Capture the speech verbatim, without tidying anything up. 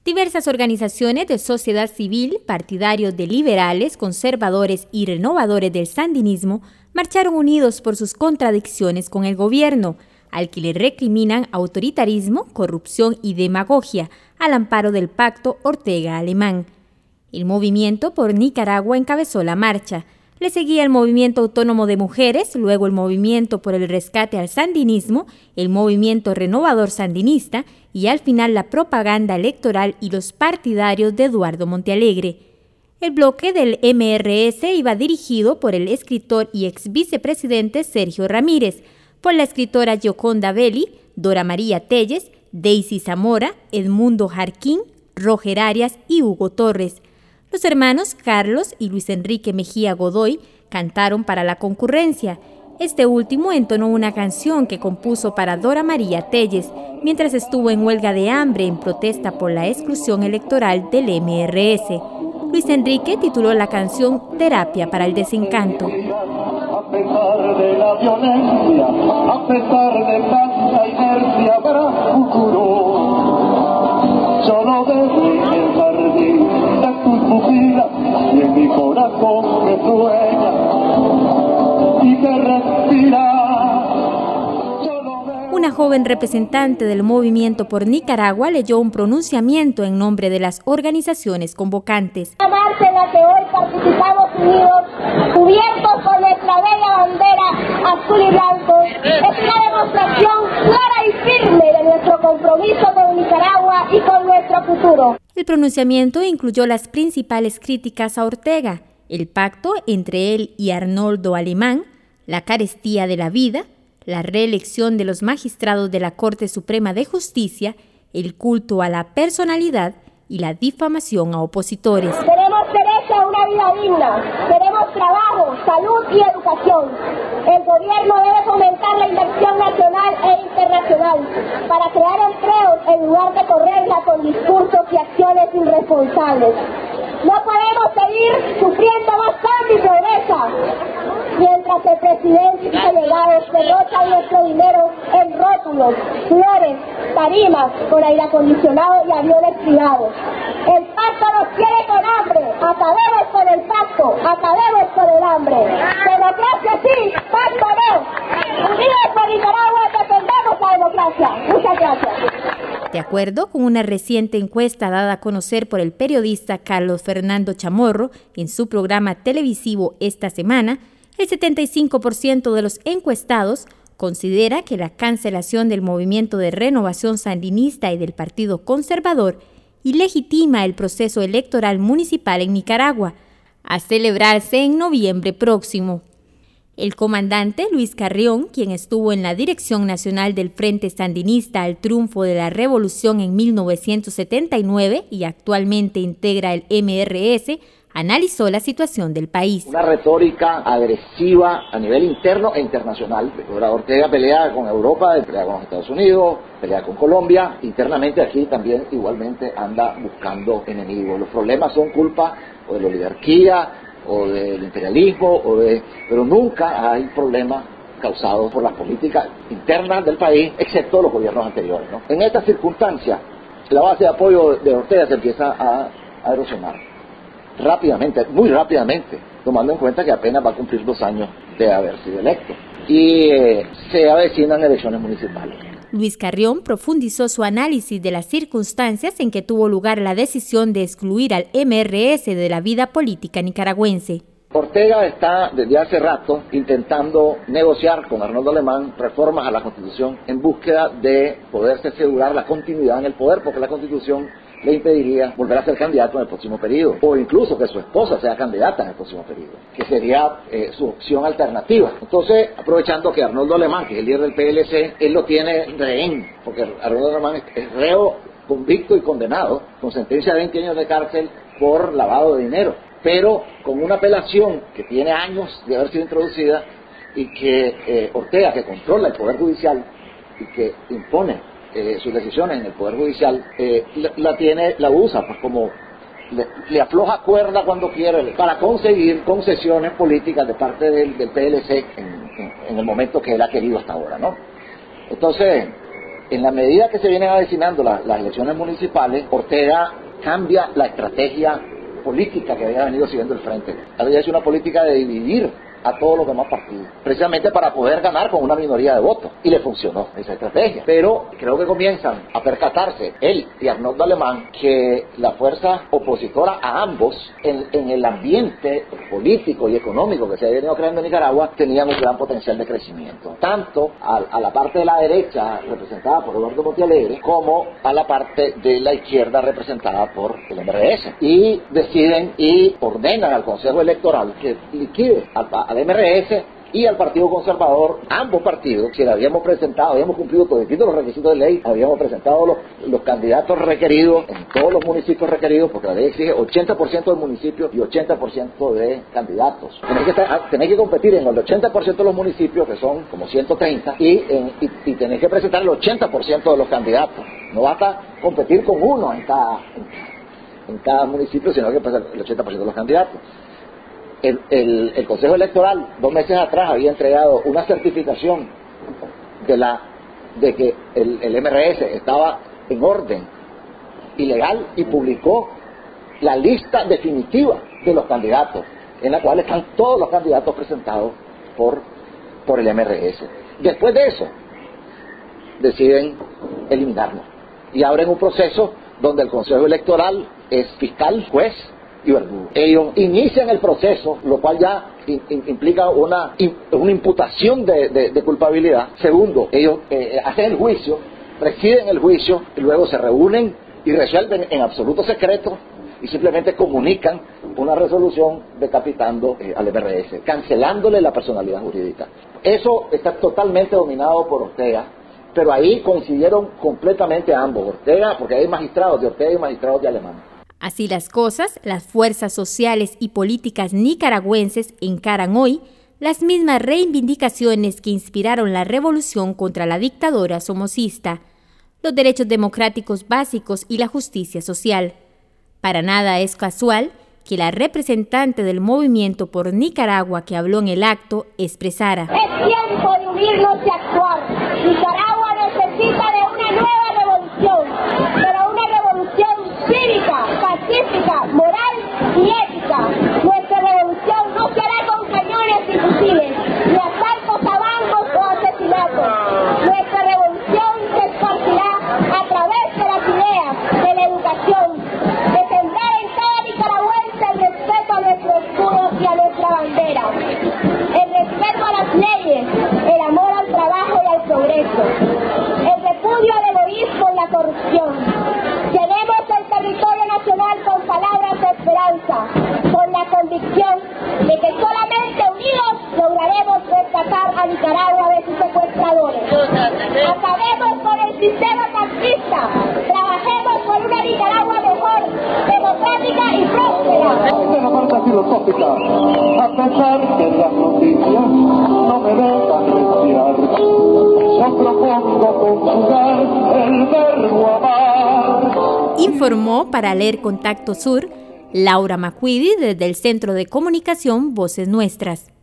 Diversas organizaciones de sociedad civil, partidarios de liberales, conservadores y renovadores del sandinismo marcharon unidos por sus contradicciones con el gobierno, al que le recriminan autoritarismo, corrupción y demagogia al amparo del pacto Ortega-Alemán. El Movimiento por Nicaragua encabezó la marcha. Le seguía el Movimiento Autónomo de Mujeres, luego el Movimiento por el Rescate al Sandinismo, el Movimiento Renovador Sandinista y al final la propaganda electoral y los partidarios de Eduardo Montealegre. El bloque del M R S iba dirigido por el escritor y ex vicepresidente Sergio Ramírez, por la escritora Gioconda Belli, Dora María Telles, Daisy Zamora, Edmundo Jarquín, Roger Arias y Hugo Torres. Los hermanos Carlos y Luis Enrique Mejía Godoy cantaron para la concurrencia. Este último entonó una canción que compuso para Dora María Telles, mientras estuvo en huelga de hambre en protesta por la exclusión electoral del M R S. Luis Enrique tituló la canción Terapia para el Desencanto. A pesar de la violencia, a pesar de tanta inercia, habrá futuro. Solo desde el jardín de tus pupilas y en mi corazón que sueña y que respira. Una joven representante del Movimiento por Nicaragua leyó un pronunciamiento en nombre de las organizaciones convocantes. La marcha en la que hoy participamos unidos, cubiertos con nuestra bella bandera azul y blanco, es una demostración clara y firme de nuestro compromiso con Nicaragua y con nuestro futuro. El pronunciamiento incluyó las principales críticas a Ortega, el pacto entre él y Arnoldo Alemán, la carestía de la vida, la reelección de los magistrados de la Corte Suprema de Justicia, el culto a la personalidad y la difamación a opositores. Tenemos derecho a una vida digna, tenemos trabajo, salud y educación. El gobierno debe fomentar la inversión nacional e internacional para crear empleos en lugar de correrla con discursos y acciones irresponsables. No podemos seguir sufriendo más cambio y pobreza mientras el presidente y sus allegados derrochan nuestro dinero en rótulos, flores, tarimas, con aire acondicionado y aviones privados. El pacto nos tiene con hambre. Acabemos con el pacto, acabemos con el hambre. Democracia sí, pacto no. Unidos por Nicaragua defendemos la democracia. Muchas gracias. De acuerdo con una reciente encuesta dada a conocer por el periodista Carlos Fernando Chamorro en su programa televisivo Esta Semana, el setenta y cinco por ciento de los encuestados considera que la cancelación del Movimiento de Renovación Sandinista y del Partido Conservador ilegitima el proceso electoral municipal en Nicaragua, a celebrarse en noviembre próximo. El comandante Luis Carrión, quien estuvo en la dirección nacional del Frente Sandinista al triunfo de la Revolución en mil novecientos setenta y nueve y actualmente integra el M R S, analizó la situación del país. Una retórica agresiva a nivel interno e internacional. Ortega pelea con Europa, pelea con los Estados Unidos, pelea con Colombia. Internamente aquí también igualmente anda buscando enemigos. Los problemas son culpa o de la oligarquía o del imperialismo, o de, pero nunca hay problemas causados por las políticas internas del país, excepto los gobiernos anteriores, ¿no? En estas circunstancias, la base de apoyo de Ortega se empieza a, a erosionar rápidamente, muy rápidamente, tomando en cuenta que apenas va a cumplir dos años de haber sido electo. Y eh, se avecinan elecciones municipales. Luis Carrión profundizó su análisis de las circunstancias en que tuvo lugar la decisión de excluir al M R S de la vida política nicaragüense. Ortega está desde hace rato intentando negociar con Arnoldo Alemán reformas a la Constitución en búsqueda de poderse asegurar la continuidad en el poder, porque la Constitución le impediría volver a ser candidato en el próximo periodo, o incluso que su esposa sea candidata en el próximo periodo, que sería eh, su opción alternativa. Entonces, aprovechando que Arnoldo Alemán, que es el líder del P L C, él lo tiene rehén, porque Arnoldo Alemán es reo convicto y condenado, con sentencia de veinte años de cárcel por lavado de dinero, pero con una apelación que tiene años de haber sido introducida y que eh, Ortega, que controla el Poder Judicial y que impone Eh, sus decisiones en el Poder Judicial, eh, la, la tiene, la usa, pues como le, le afloja cuerda cuando quiere para conseguir concesiones políticas de parte del, del P L C en, en, en el momento que él ha querido hasta ahora, ¿no? Entonces, En la medida que se vienen avecinando la, las elecciones municipales, Ortega cambia la estrategia política que había venido siguiendo el Frente. Había hecho una política de dividir a todos los demás partidos, precisamente para poder ganar con una minoría de votos, y le funcionó esa estrategia. Pero creo que comienzan a percatarse él y Arnoldo Alemán que la fuerza opositora a ambos en, en el ambiente político y económico que se había venido creando en Nicaragua tenían un gran potencial de crecimiento, tanto a, a la parte de la derecha representada por Eduardo Montealegre como a la parte de la izquierda representada por el M R S, y deciden y ordenan al Consejo Electoral que liquide al, al M R S y al Partido Conservador, ambos partidos, que habíamos presentado, habíamos cumplido todos los requisitos de ley, habíamos presentado los, los candidatos requeridos en todos los municipios requeridos, porque la ley exige ochenta por ciento de municipios y ochenta por ciento de candidatos. Tenéis que, estar, tenéis que competir en el ochenta por ciento de los municipios, que son como ciento treinta, y, en, y, y tenéis que presentar el ochenta por ciento de los candidatos. No basta competir con uno en cada, en, en cada municipio, sino que presentar el ochenta por ciento de los candidatos. El, el, el Consejo Electoral dos meses atrás había entregado una certificación de la de que el, el M R S estaba en orden y legal, y publicó la lista definitiva de los candidatos, en la cual están todos los candidatos presentados por, por el M R S. Después de eso, deciden eliminarlo y abren un proceso donde el Consejo Electoral es fiscal, juez y verdugo. Ellos inician el proceso, lo cual ya in, in, implica una, in, una imputación de, de, de culpabilidad. Segundo, ellos eh, hacen el juicio, presiden el juicio, y luego se reúnen y resuelven en absoluto secreto y simplemente comunican una resolución decapitando eh, al M R S, cancelándole la personalidad jurídica. Eso está totalmente dominado por Ortega, pero ahí coincidieron completamente ambos, Ortega, porque hay magistrados de Ortega y magistrados de Alemán. Así las cosas, las fuerzas sociales y políticas nicaragüenses encaran hoy las mismas reivindicaciones que inspiraron la revolución contra la dictadura somocista, los derechos democráticos básicos y la justicia social. Para nada es casual que la representante del movimiento por Nicaragua que habló en el acto expresara: es tiempo de unirnos y actuar. Nicaragua necesita de una nueva revolución, pero una revolución cívica, pacífica, moral y ética. Nuestra revolución no se hará con cañones y fusiles, ni asaltos a bancos o asesinatos. Nuestra revolución se esparcirá a través de las ideas, de la educación, de sembrar en cada nicaragüense el respeto a nuestro escudo y a nuestra bandera, el respeto a las leyes, el amor al trabajo y al progreso, el repudio al egoísmo y la corrupción. Llenemos el territorio nacional con palabras de esperanza, con la convicción de que solamente unidos lograremos rescatar a Nicaragua de sus secuestradores. Acabemos con el sistema fascista, trabajemos por una Nicaragua mejor, democrática y próspera. De la parte filosófica, a pesar de las noticias, no me dejan respirar. Yo propongo conjugar el verbo amar. Informó para Leer Contacto Sur Laura Macquidi desde el Centro de Comunicación Voces Nuestras.